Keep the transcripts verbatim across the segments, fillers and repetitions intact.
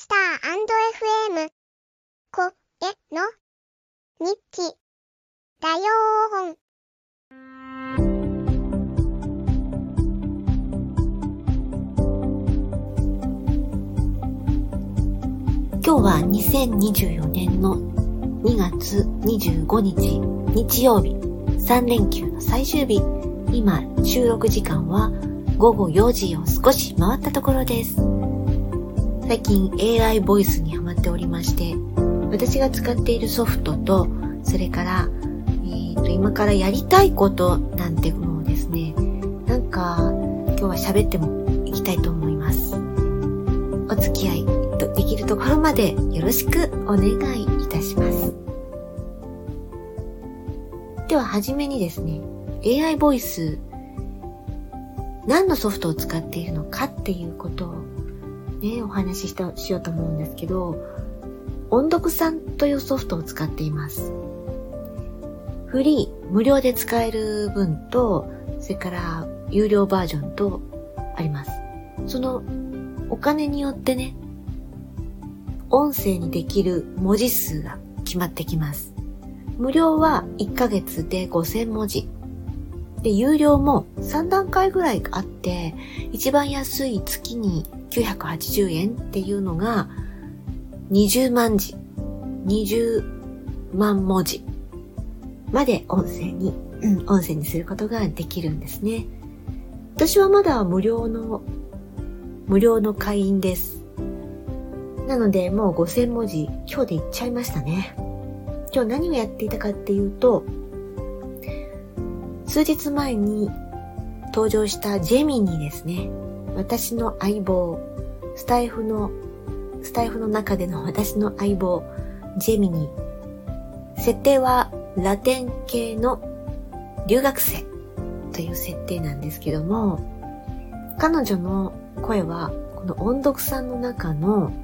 スター &エフエム こえの日記だよーん。 今日はにせんにじゅうよねんのにがつにじゅうごにち日曜日、さんれんきゅうの最終日。今収録時間はごごよじを少し回ったところです。最近 エーアイ ボイスにハマっておりまして、私が使っているソフトと、それから、えー、と今からやりたいことなんてものをですね、なんか今日は喋ってもいきたいと思います。お付き合いできるところまでよろしくお願いいたします。でははじめにですね、エーアイ ボイス何のソフトを使っているのかっていうことをね、お話ししたしようと思うんですけど、音読さんというソフトを使っています。フリー、無料で使える分と、それから有料バージョンとあります。そのお金によってね、音声にできる文字数が決まってきます。無料はいっかげつでごせんもじ。で、有料もさんだんかいぐらいあって、一番安い月にきゅうひゃくはちじゅうえんっていうのがにじゅうまんじ、にじゅうまんもじまで音声に、うん、音声にすることができるんですね。私はまだ無料の、無料の会員です。なのでもうごせんもじ今日でいっちゃいましたね。今日何をやっていたかっていうと、数日前に登場したジェミニですね。私の相棒、スタイフの、スタイフの中での私の相棒、ジェミニ。設定はラテン系の留学生という設定なんですけども、彼女の声はこの音読さんの中の、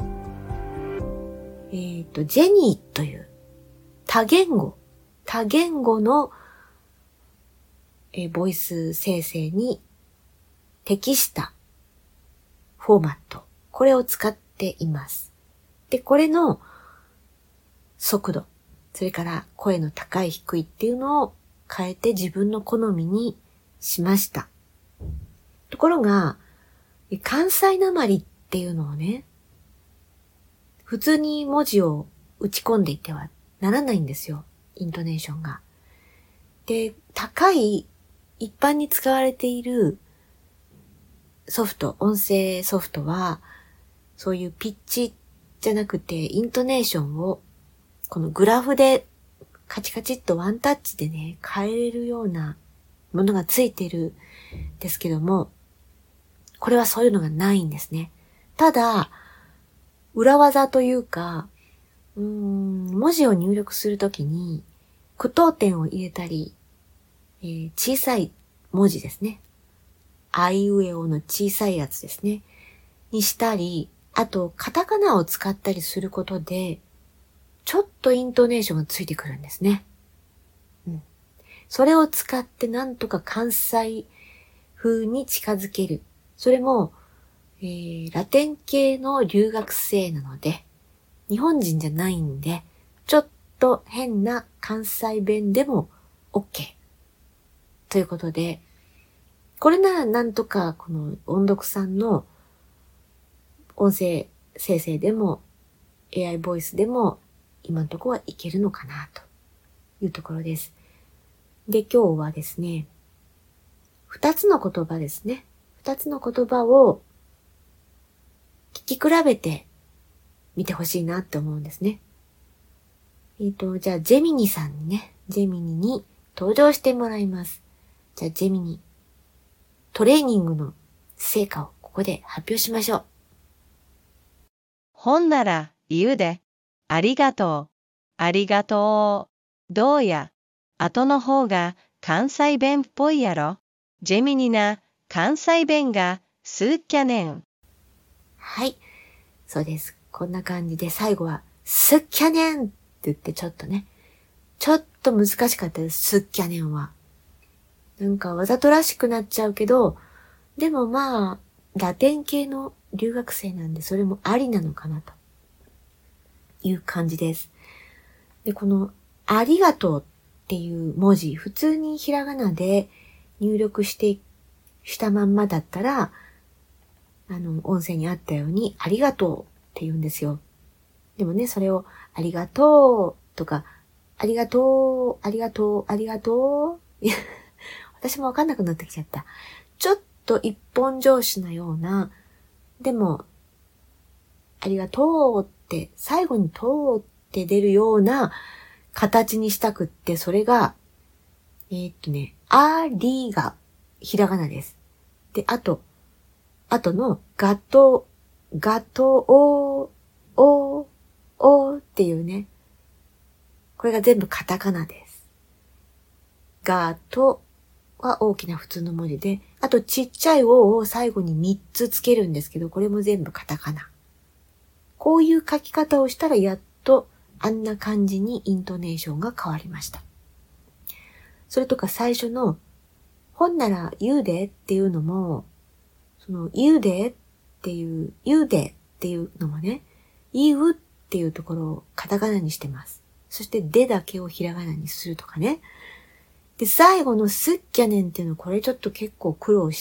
えっと、ジェニーという多言語、多言語のえボイス生成に適したフォーマット。これを使っています。で、これの速度、それから声の高い低いっていうのを変えて自分の好みにしました。ところが、関西なまりっていうのをね、普通に文字を打ち込んでいてはならないんですよ。イントネーションが。で、高い一般に使われているソフト、音声ソフトは、そういうピッチじゃなくて、イントネーションを、このグラフでカチカチっとワンタッチでね、変えれるようなものがついてるんですけども、これはそういうのがないんですね。ただ、裏技というか、うーん、文字を入力するときに、句読点を入れたり、えー、小さい文字ですね。あいうえおの小さいやつですね。にしたり、あと、カタカナを使ったりすることで、ちょっとイントネーションがついてくるんですね。うん。それを使ってなんとか関西風に近づける。それも、えー、ラテン系の留学生なので、日本人じゃないんで、ちょっと変な関西弁でも OK。ということで、これならなんとかこの音読さんの音声生成でも エーアイ ボイスでも今のところはいけるのかなというところです。で、今日はですね、二つの言葉ですね。二つの言葉を聞き比べてみてほしいなって思うんですね。えっと、じゃあジェミニさんにね、ジェミニに登場してもらいます。じゃあジェミニ、トレーニングの成果をここで発表しましょう。 ほんなら言うで。ありがとう。ありがとう。どうや。後の方が関西弁っぽいやろ。ジェミニな関西弁がすっきゃねん。 はい。そうです。こんな感じで最後はすっきゃねんって言ってちょっとね、ちょっと難しかったです。すっきゃねんは。なんかわざとらしくなっちゃうけど、でもまあ、ラテン系の留学生なんでそれもありなのかなという感じです。で、このありがとうっていう文字、普通にひらがなで入力してしたまんまだったら、あの、音声にあったようにありがとうって言うんですよ。でもね、それをありがとうとか、ありがとう、ありがとう、ありがとう。私もわかんなくなってきちゃった。ちょっと一本上司なような、でも、ありがとうって、最後にとうって出るような形にしたくって、それが、えー、っとね、ありがひらがなです。で、あと、あとのガト、ガトお、お、おっていうね。これが全部カタカナです。ガトは大きな普通の文字で、あとちっちゃいおを最後にみっつつけるんですけど、これも全部カタカナ。こういう書き方をしたらやっとあんな感じにイントネーションが変わりました。それとか最初の、ほんなら言うでっていうのも、その言うでっていう、言うでっていうのもね、言うっていうところをカタカナにしてます。そしてでだけをひらがなにするとかね。で、最後のすっきゃねんっていうの、これちょっと結構苦労して、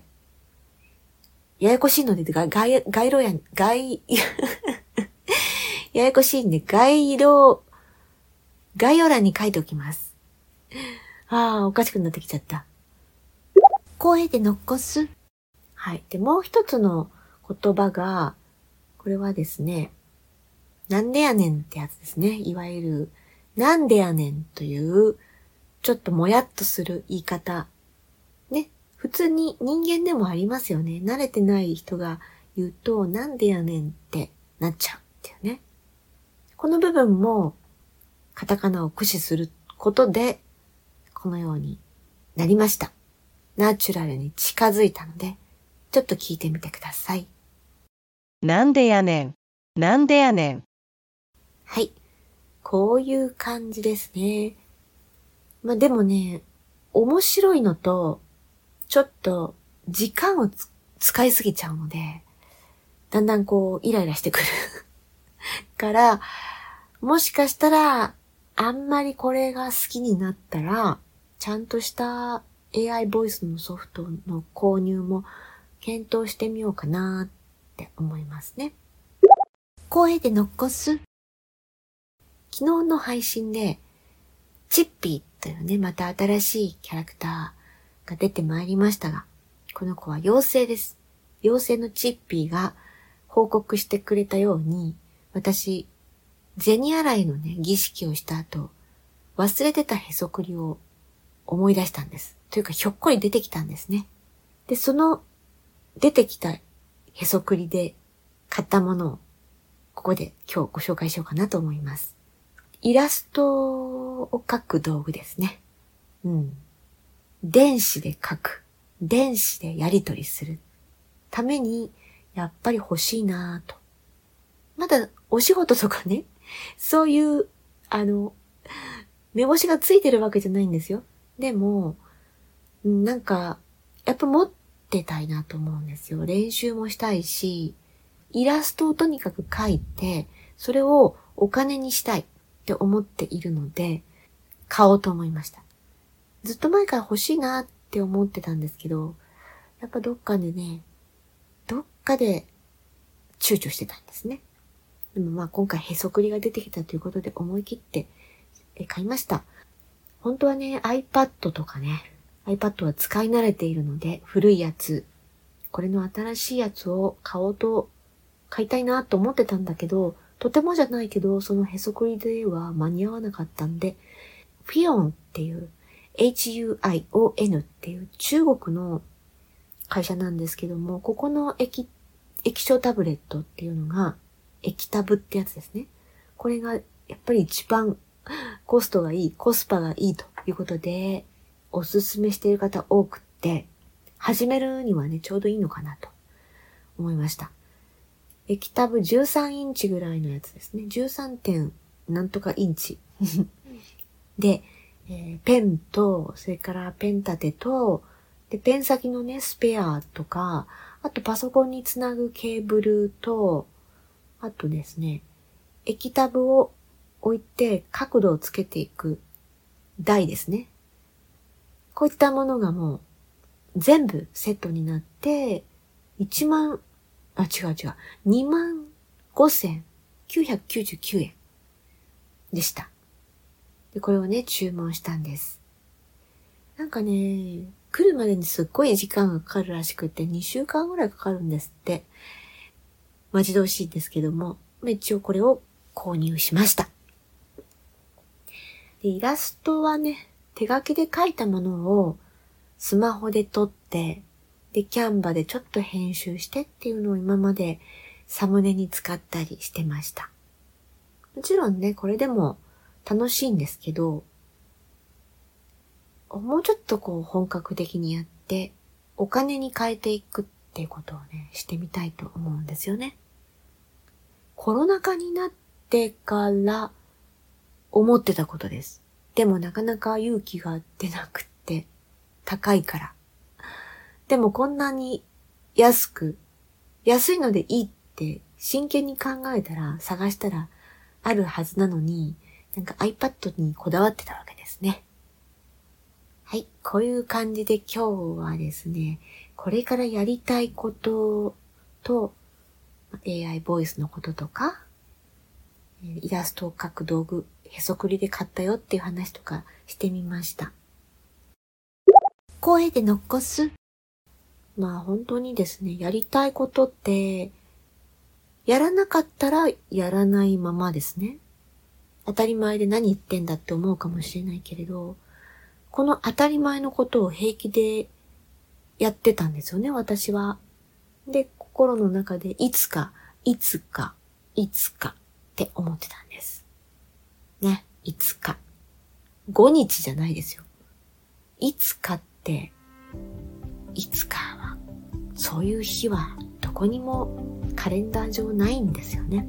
ややこしいので、が概概路や、概、ややこしいんで、概路、概要欄に書いておきます。ああ、おかしくなってきちゃった。声で残す。はい。で、もう一つの言葉が、これはですね、なんでやねんってやつですね。いわゆる、なんでやねんという、ちょっともやっとする言い方。ね。普通に人間でもありますよね。慣れてない人が言うと、なんでやねんってなっちゃうっていうね。この部分も、カタカナを駆使することで、このようになりました。ナチュラルに近づいたので、ちょっと聞いてみてください。 なんでやねん。なんでやねん。 はい。こういう感じですね。まあでもね、面白いのと、ちょっと時間をつ使いすぎちゃうので、だんだんこうイライラしてくるから、もしかしたら、あんまりこれが好きになったら、ちゃんとした エーアイ ボイスのソフトの購入も検討してみようかなって思いますね。声で残す。昨日の配信で、チッピーというね、また新しいキャラクターが出てまいりましたが、この子は妖精です。妖精のチッピーが報告してくれたように、私、銭洗いのね、儀式をした後、忘れてたへそくりを思い出したんです。というか、ひょっこり出てきたんですね。で、その出てきたへそくりで買ったものを、ここで今日ご紹介しようかなと思います。イラストを描く道具ですね。うん。電子で描く。電子でやり取りするために、やっぱり欲しいなぁと。まだお仕事とかね、そういう、あの、目星がついてるわけじゃないんですよ。でも、なんか、やっぱ持ってたいなと思うんですよ。練習もしたいし、イラストをとにかく描いて、それをお金にしたいって思っているので、買おうと思いました。ずっと前から欲しいなって思ってたんですけど、やっぱどっかでね、どっかで躊躇してたんですね。でもまあ今回へそくりが出てきたということで思い切って買いました。本当はね、iPad とかね、iPad は使い慣れているので、古いやつ、これの新しいやつを買おうと、買いたいなと思ってたんだけど、とてもじゃないけど、そのへそくりでは間に合わなかったんで、フィオンっていう、エイチユーアイオーエヌ っていう中国の会社なんですけども、ここの液、液晶タブレットっていうのが、液タブってやつですね。これがやっぱり一番コストがいい、コスパがいいということで、おすすめしている方多くって、始めるにはね、ちょうどいいのかなと思いました。液タブじゅうさんインチぐらいのやつですね。じゅうさん. 点なんとかインチ。で、えー、ペンと、それからペン立てと、で、ペン先のね、スペアとか、 あとパソコンにつなぐケーブルと、あとですね、液タブを置いて角度をつけていく台ですね。こういったものがもう全部セットになって、いちまん、あ、違う違う、にまんごせんきゅうひゃくきゅうじゅうきゅうえんでした。で、これをね、注文したんです。なんかね、来るまでにすっごい時間がかかるらしくて、にしゅうかんぐらいかかるんですって。待ち遠しいですけども、一応これを購入しました。で、イラストはね、手書きで描いたものをスマホで撮って、で、キャンバでちょっと編集してっていうのを今までサムネに使ったりしてました。もちろんね、これでも楽しいんですけど、もうちょっとこう本格的にやって、お金に変えていくっていうことをね、してみたいと思うんですよね。コロナ禍になってから思ってたことです。でもなかなか勇気が出なくって、高いから。でもこんなに安く、安いのでいいって真剣に考えたら、探したらあるはずなのに、なんか iPad にこだわってたわけですね。はい、こういう感じで今日はですね、これからやりたいことと、エーアイ ボイスのこととか、イラストを描く道具、へそくりで買ったよっていう話とかしてみました。声で残す。まあ本当にですね、やりたいことって、やらなかったらやらないままですね。当たり前で何言ってんだって思うかもしれないけれど、この当たり前のことを平気でやってたんですよね、私は。で、心の中でいつか、いつか、いつかって思ってたんです。ね、いつか。ごにちじゃないですよ。いつかって、いつかは、そういう日はどこにもカレンダー上ないんですよね。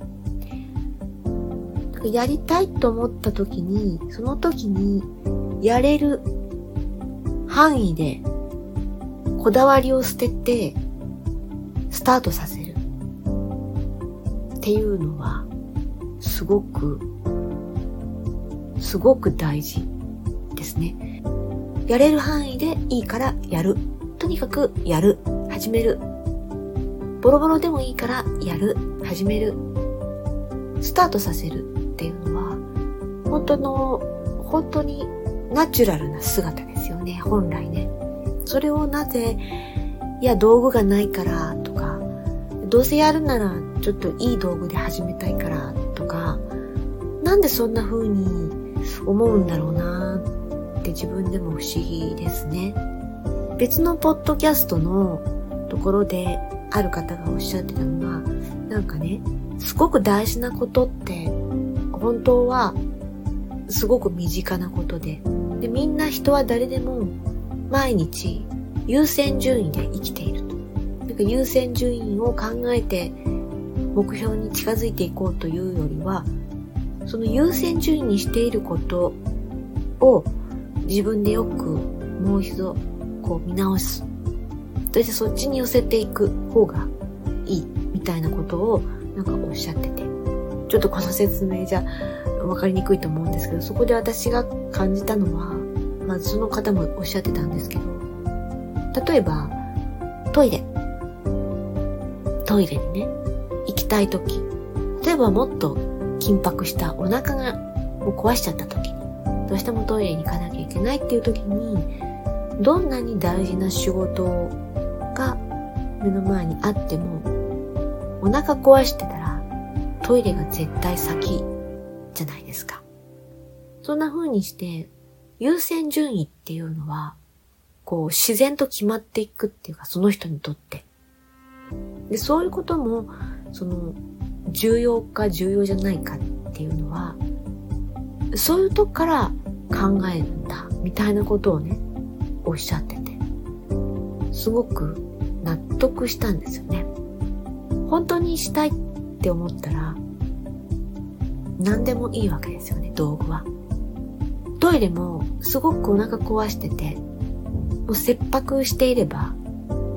やりたいと思った時に、その時にやれる範囲でこだわりを捨ててスタートさせるっていうのはすごくすごく大事ですね。やれる範囲でいいからやる。とにかくやる。始める。ボロボロでもいいからやる。始める。スタートさせるっていうのは本当の本当にナチュラルな姿ですよね。本来ね。それをなぜ、いや道具がないからとか、どうせやるならちょっといい道具で始めたいからとか、なんでそんな風に思うんだろうなって自分でも不思議ですね。別のポッドキャストのところである方がおっしゃってたのは、なんかね、すごく大事なことって本当はすごく身近なことで、でみんな人は誰でも毎日優先順位で生きていると。なんか優先順位を考えて目標に近づいていこうというよりは、その優先順位にしていることを自分でよくもう一度こう見直す。そしてそっちに寄せていく方がいいみたいなことをなんかおっしゃってて、ちょっとこの説明じゃわかりにくいと思うんですけど、そこで私が感じたのは、まあその方もおっしゃってたんですけど、例えばトイレトイレにね行きたいとき、例えばもっと緊迫したお腹がもう壊しちゃったときに、どうしてもトイレに行かなきゃいけないっていうときに、どんなに大事な仕事が目の前にあっても、お腹壊してたらトイレが絶対先じゃないですか。そんな風にして優先順位っていうのはこう自然と決まっていくっていうか、その人にとってで、そういうこともその重要か重要じゃないかっていうのは、そういうとこから考えるんだみたいなことをねおっしゃってて、すごく納得したんですよね。本当にしたいって思ったら何でもいいわけですよね。道具はトイレもすごくお腹壊しててもう切迫していれば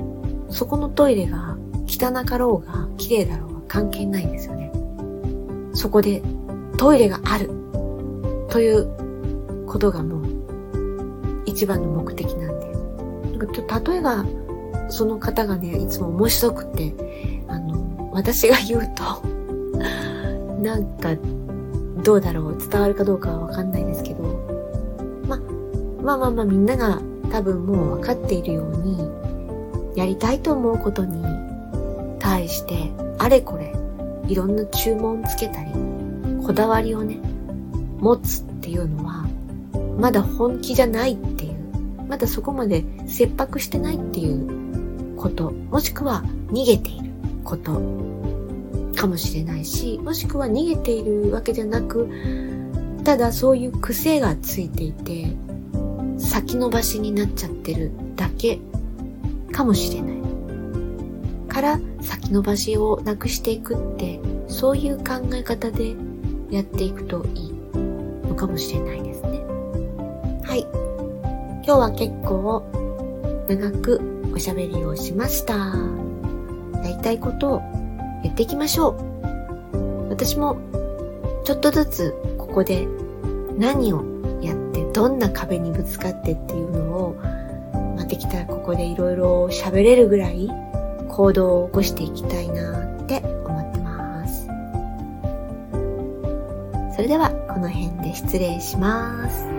そこのトイレが汚かろうが綺麗だろうが関係ないんですよね。そこでトイレがあるということがもう一番の目的なんで。例えばその方がね、いつも面白くて、あの、私が言うと、なんか、どうだろう、伝わるかどうかはわかんないですけど、ま、まあまあまあみんなが多分もう分かっているように、やりたいと思うことに対して、あれこれ、いろんな注文つけたり、こだわりをね、持つっていうのは、まだ本気じゃないっていう、まだそこまで切迫してないっていうこと、もしくは逃げていることかもしれないし、もしくは逃げているわけじゃなく、ただそういう癖がついていて、先延ばしになっちゃってるだけかもしれない。から先延ばしをなくしていくって、そういう考え方でやっていくといいのかもしれないですね。はい。今日は結構長くおしゃべりをしました。やりたいことをやっていきましょう。私もちょっとずつここで何をやってどんな壁にぶつかってっていうのを、まあ、できたらここでいろいろ喋れるぐらい行動を起こしていきたいなって思ってます。それではこの辺で失礼します。